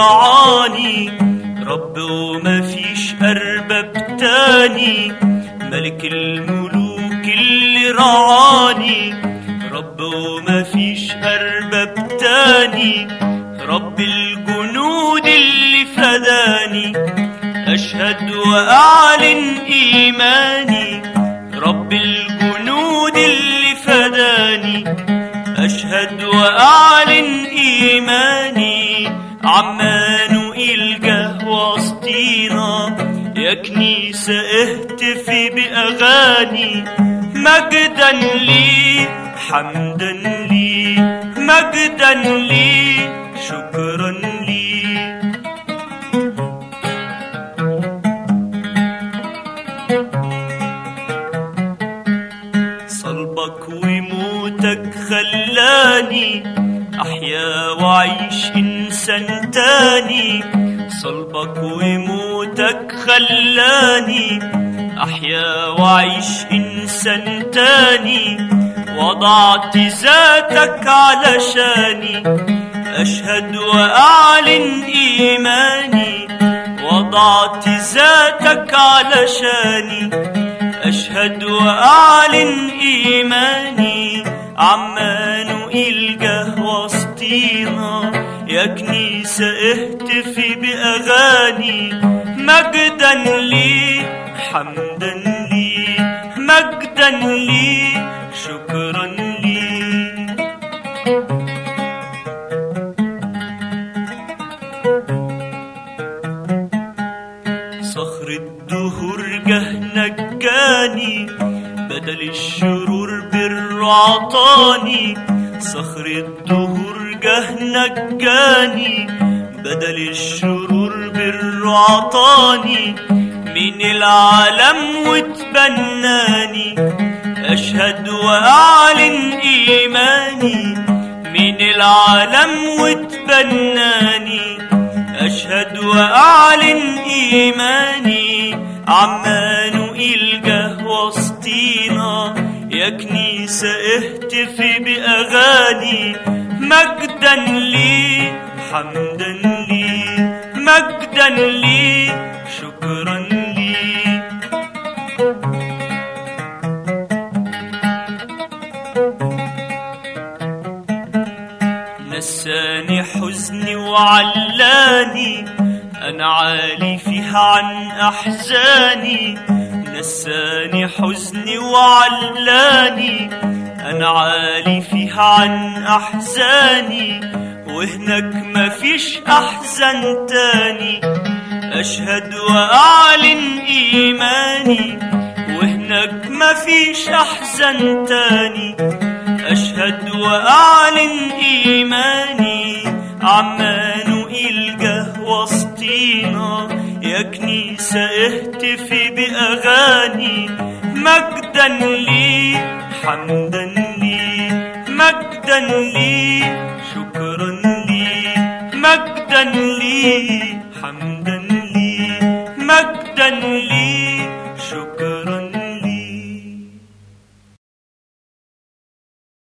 رعاني، رب وما فيش أرباب تاني، ملك الملوك اللي رعاني، رب وما فيش أرباب تاني، رب الجنود اللي فداني، أشهد وأعلن إيماني، رب الجنود اللي فداني، أشهد وأعلن إيماني، عمانوئيل جه وسطينا، يا كنيسة اهتفي بأغاني، مجدا لي حمدا لي، مجدا لي شكرا لي. صلبك وموتك خلاني أحيا وأعيش إنسان تاني، صلبك وموتك خلاني أحيا وأعيش إنسان تاني، وضعت ذاتك علشاني، أشهد وأعلن إيماني، وضعت ذاتك علشاني، أشهد وأعلن إيماني، عمانوئيل جه وسطينا، يا كنيسة اهتفي بأغاني، مجدا لي حمدا لي، مجدا لي شكرا لي. صخر الدهور جه نجاني، بدل الشرور بر عطاني، صخر الدهور جه نجاني، بدل الشرور بر عطاني، من العالم وتبناني، أشهد وأعلن إيماني، من العالم وتبناني، أشهد وأعلن إيماني، عمانوئيل جه وسطينا، يا كنيسة اهتفي بأغاني، مجدا لي حمدا لي، مجدا لي شكرا لي. نساني حزني وعلاني، أنا عالي فيها عن أحزاني، نساني حزني وعلاني، أنا عالي فيها عن أحزاني، وهناك مفيش أحزان تاني، أشهد وأعلن إيماني، وهناك مفيش أحزان تاني، أشهد وأعلن إيماني، عمانوئيل جه وسطينا، يا كنيسة اهتفي بأغاني، مجدا لي حمدا لي، مجدا لي شكرا لي، مجدا لي حمدا لي، مجدا لي